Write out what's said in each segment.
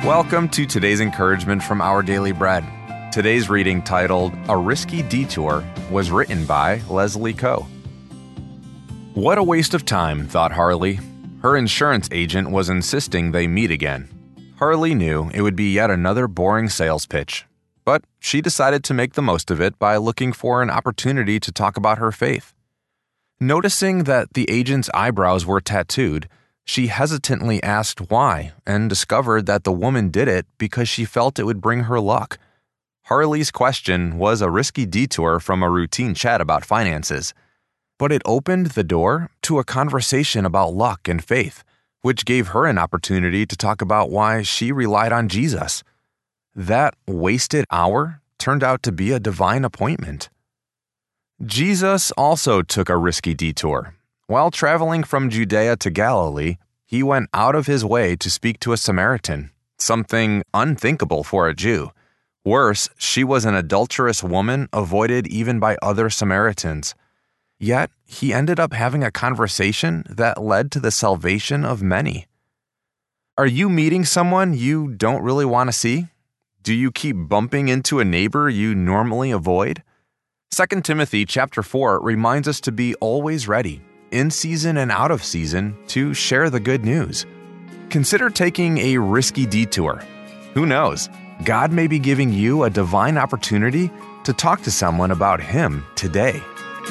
Welcome to today's encouragement from Our Daily Bread. Today's reading, titled A Risky Detour, was written by Leslie Coe. What a waste of time, thought Harley. Her insurance agent was insisting they meet again. Harley knew it would be yet another boring sales pitch, but she decided to make the most of it by looking for an opportunity to talk about her faith. Noticing that the agent's eyebrows were tattooed, she hesitantly asked why and discovered that the woman did it because she felt it would bring her luck. Harley's question was a risky detour from a routine chat about finances, but it opened the door to a conversation about luck and faith, which gave her an opportunity to talk about why she relied on Jesus. That wasted hour turned out to be a divine appointment. Jesus also took a risky detour. While traveling from Judea to Galilee, he went out of his way to speak to a Samaritan, something unthinkable for a Jew. Worse, she was an adulterous woman avoided even by other Samaritans. Yet, he ended up having a conversation that led to the salvation of many. Are you meeting someone you don't really want to see? Do you keep bumping into a neighbor you normally avoid? 2 Timothy chapter 4 reminds us to be always ready, in season and out of season, to share the good news. Consider taking a risky detour. Who knows? God may be giving you a divine opportunity to talk to someone about Him today.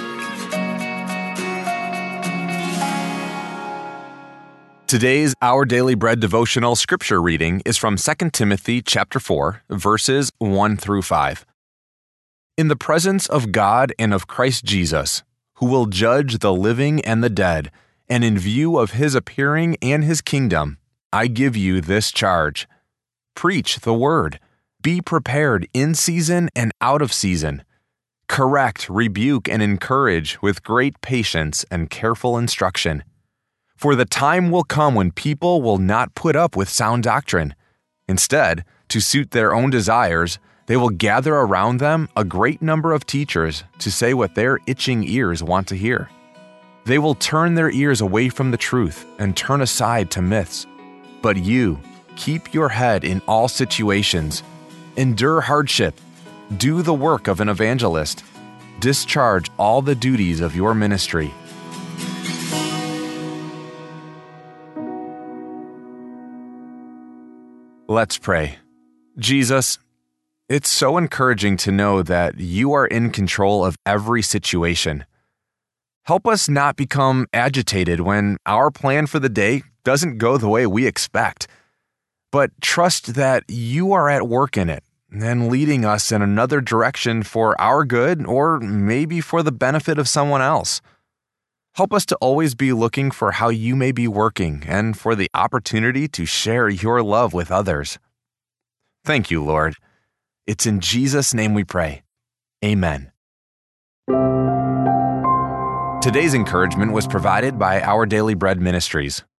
Today's Our Daily Bread devotional scripture reading is from 2 Timothy chapter 4, verses 1 through 5. In the presence of God and of Christ Jesus, who will judge the living and the dead, and in view of His appearing and His kingdom, I give you this charge. Preach the word. Be prepared in season and out of season. Correct, rebuke, and encourage with great patience and careful instruction. For the time will come when people will not put up with sound doctrine. Instead, to suit their own desires, they will gather around them a great number of teachers to say what their itching ears want to hear. They will turn their ears away from the truth and turn aside to myths. But you, keep your head in all situations. Endure hardship. Do the work of an evangelist. Discharge all the duties of your ministry. Let's pray. Jesus, it's so encouraging to know that you are in control of every situation. Help us not become agitated when our plan for the day doesn't go the way we expect, but trust that you are at work in it and leading us in another direction for our good or maybe for the benefit of someone else. Help us to always be looking for how you may be working and for the opportunity to share your love with others. Thank you, Lord. It's in Jesus' name we pray. Amen. Today's encouragement was provided by Our Daily Bread Ministries.